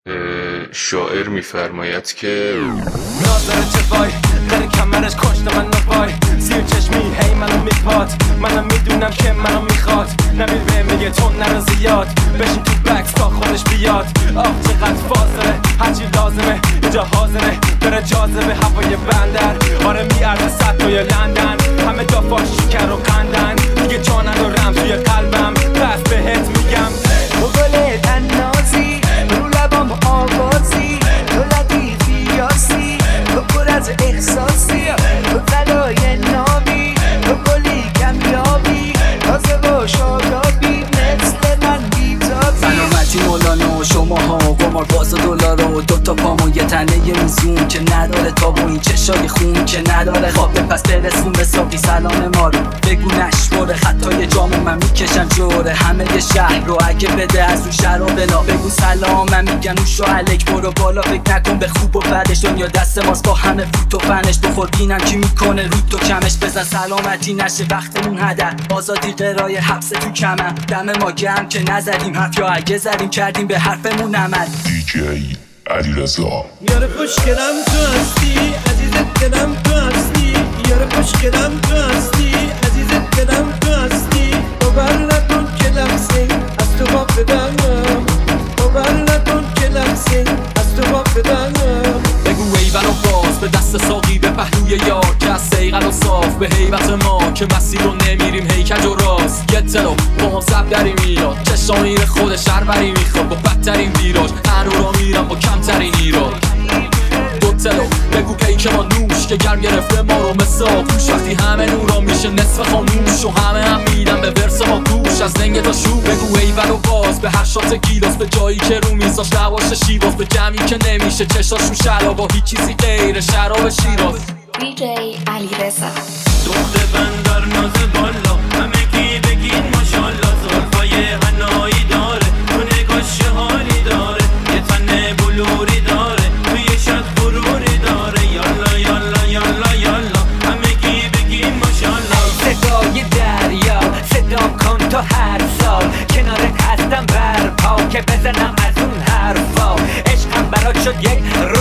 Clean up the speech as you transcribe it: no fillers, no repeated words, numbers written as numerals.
شاعر میفرماید که ناظر چه وای در کمرش کشت من نوای زیر چشمی هی منو میپاد منم میدونم که منو میخواد نبیر به میگه چون نرو زیاد بشین تو بکس تا خودش بیاد آه چقدر فاصله هرچی لازمه اینجا حاضره بره جاذبه هوای بندر آره میارده صد توی لندن همه جا فاش شکر و قندن دیگه جا ندارم توی قلبم پس بهت میگم تو گل تنازی رو لبام آوازی تو لطیفی یاسی تو پر از احساسی تو طلای نامی تو گلی کمیابی تازه و شادابی مثل من بیتابی سلامتی مولانا و شماها قمار باز و دلار و دوتا پام و یه تنه میزون که نداره تاب و این چشای خون که نداره خوابه پس برسون به ساقی سلام ما رو بگو نشمره خطای جامو من میکشم جوره همه یه شهر رو اگه بده از اون شراب لا بگو سلام من میگن اوشو علک برو بالا فکر نکن به خوب و بدش دنیا دست ماست با همه فوت و فنش بخور بینم کی میکنه رو تو کمش بزن سلامتی نشه وقتمون هدر آزادی قرای حبس تو کمم دم ما گرم که نزدیم حرف یا اگه زدیم کردیم به حرفمون عمل دیجی علیرضا یار خوشگلم تو هستی عزیزت دلم تو هستی یار خوشگلم تو هستی عزیزت دلم تو هستی باور نکن که لمسه از تو واقفدم باور نکن که لمسه از تو واقفدم بگو ایول و باز به دست ساقی به پهلوی یار که از سیغل و صاف به حیبت ما که مسیر رو نمیریم هیکج و راست یه تلو با هم زب داریم میلاد چشامیر خود شهر بری میخواد با بدترین ویراج انو را میرم با کمترین ایراد دو تلو بگو پیک ما نوش که گرم گرفته ما رو مثال خوش وقتی همه نورا میشه نصف خاموش و همه هم میدن به ورس ما گوش از لنگ تا شو بگو ایول و باز به هر شات گیلاس به جایی که رو میزاش نباشه شیواز به جمعی که نمیشه چشاشون شلا با هیچ چیزی غیر شراب شیراز دیجی علیرضا دخت بندر ناز بالا همه کی بگین ماشالله زلفای حنایی داره تو نگاش حالی داره یه تن بلوری داره توی شد غروری داره یالا یالا یالا یالا همه کی بگین ماشالله صدای دریا صدام کن تا هر سال کنارت هستم برپا که بزنم از اون حرفا عشقم برات شد یک